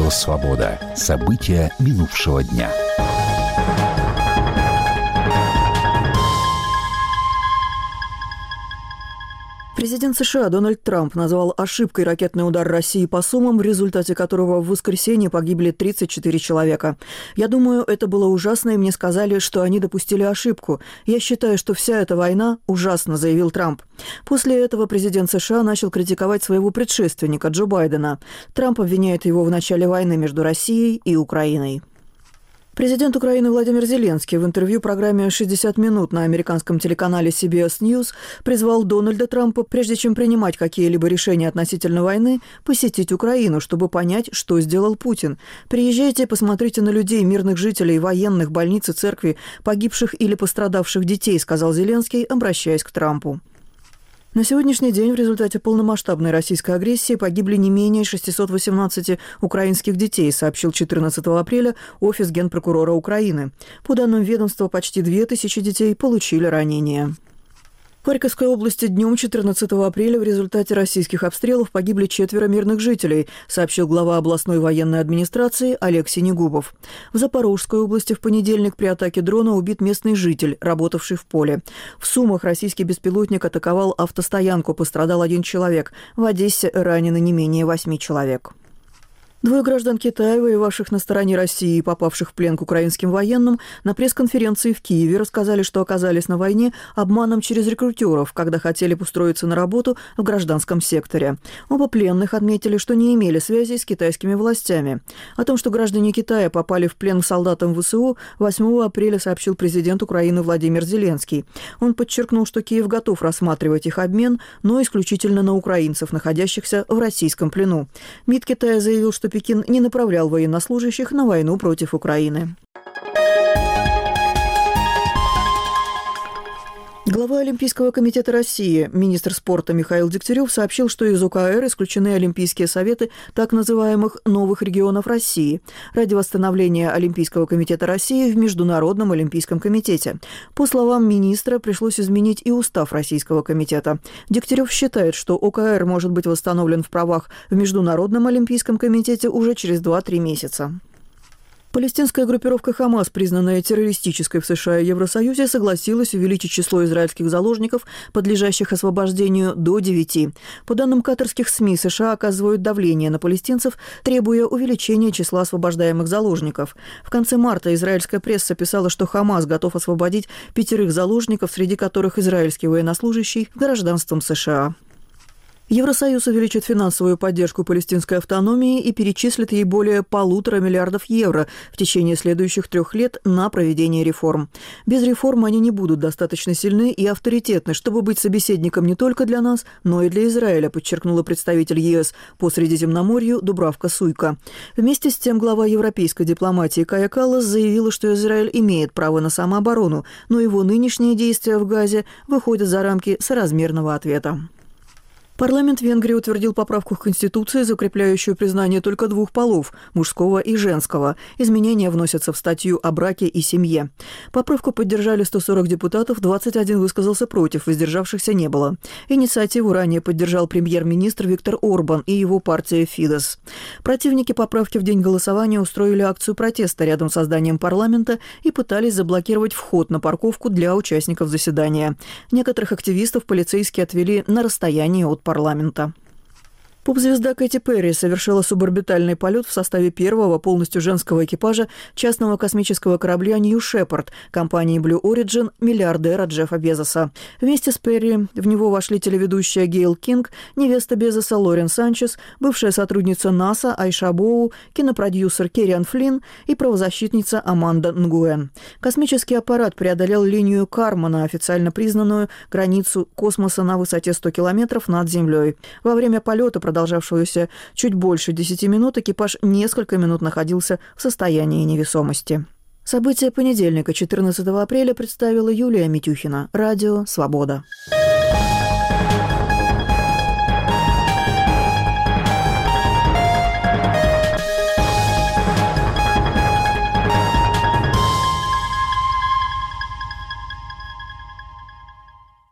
Радио «Свобода». События минувшего дня. Президент США Дональд Трамп назвал ошибкой ракетный удар России по Сумам, в результате которого в воскресенье погибли 34 человека. «Я думаю, это было ужасно, и мне сказали, что они допустили ошибку. Я считаю, что вся эта война ужасна», — заявил Трамп. После этого президент США начал критиковать своего предшественника Джо Байдена. Трамп обвиняет его в начале войны между Россией и Украиной. Президент Украины Владимир Зеленский в интервью программе «60 минут» на американском телеканале CBS News призвал Дональда Трампа, прежде чем принимать какие-либо решения относительно войны, посетить Украину, чтобы понять, что сделал Путин. «Приезжайте, посмотрите на людей, мирных жителей, военных, больниц и церкви, погибших или пострадавших детей», — сказал Зеленский, обращаясь к Трампу. На сегодняшний день в результате полномасштабной российской агрессии погибли не менее 618 украинских детей, сообщил 14 апреля Офис Генпрокурора Украины. По данным ведомства, почти 2000 детей получили ранения. В Харьковской области днем 14 апреля в результате российских обстрелов погибли 4 мирных жителей, сообщил глава областной военной администрации Олег Синегубов. В Запорожской области в понедельник при атаке дрона убит местный житель, работавший в поле. В Сумах российский беспилотник атаковал автостоянку, пострадал 1 человек. В Одессе ранены не менее 8 человек. 2 граждан Китая, воевавших на стороне России и попавших в плен к украинским военным, на пресс-конференции в Киеве рассказали, что оказались на войне обманом через рекрутеров, когда хотели устроиться на работу в гражданском секторе. Оба пленных отметили, что не имели связи с китайскими властями. О том, что граждане Китая попали в плен к солдатам ВСУ, 8 апреля сообщил президент Украины Владимир Зеленский. Он подчеркнул, что Киев готов рассматривать их обмен, но исключительно на украинцев, находящихся в российском плену. МИД Китая заявил, что Пекин не направлял военнослужащих на войну против Украины. Глава Олимпийского комитета России, министр спорта Михаил Дегтярев сообщил, что из ОКР исключены Олимпийские советы так называемых новых регионов России ради восстановления Олимпийского комитета России в Международном олимпийском комитете. По словам министра, пришлось изменить и устав Российского комитета. Дегтярев считает, что ОКР может быть восстановлен в правах в Международном олимпийском комитете уже через 2-3 месяца. Палестинская группировка «Хамас», признанная террористической в США и Евросоюзе, согласилась увеличить число израильских заложников, подлежащих освобождению, до 9. По данным катарских СМИ, США оказывают давление на палестинцев, требуя увеличения числа освобождаемых заложников. В конце марта израильская пресса писала, что «Хамас» готов освободить 5 заложников, среди которых израильский военнослужащий с гражданством США. Евросоюз увеличит финансовую поддержку палестинской автономии и перечислит ей более 1,5 миллиарда евро в течение следующих 3 лет на проведение реформ. Без реформ они не будут достаточно сильны и авторитетны, чтобы быть собеседником не только для нас, но и для Израиля, подчеркнула представитель ЕС по Средиземноморью Дубравка Суйка. Вместе с тем глава европейской дипломатии Кая Каллас заявила, что Израиль имеет право на самооборону, но его нынешние действия в Газе выходят за рамки соразмерного ответа. Парламент Венгрии утвердил поправку к Конституции, закрепляющую признание только 2 полов – мужского и женского. Изменения вносятся в статью о браке и семье. Поправку поддержали 140 депутатов, 21 высказался против, воздержавшихся не было. Инициативу ранее поддержал премьер-министр Виктор Орбан и его партия «Фидес». Противники поправки в день голосования устроили акцию протеста рядом с зданием парламента и пытались заблокировать вход на парковку для участников заседания. Некоторых активистов полицейские отвели на расстояние от парламента. Поп-звезда Кэти Перри совершила суборбитальный полет в составе первого полностью женского экипажа частного космического корабля New Shepard компании Blue Origin миллиардера Джеффа Безоса. Вместе с Перри в него вошли телеведущая Гейл Кинг, невеста Безоса Лорен Санчес, бывшая сотрудница НАСА Айша Боу, кинопродюсер Керриан Флинн и правозащитница Аманда Нгуэн. Космический аппарат преодолел линию Кармана, официально признанную границу космоса на высоте 100 километров над Землей. Во время полета, продолжавшегося чуть больше 10 минут, экипаж несколько минут находился в состоянии невесомости. События понедельника, 14 апреля, представила Юлия Митюхина. Радио «Свобода».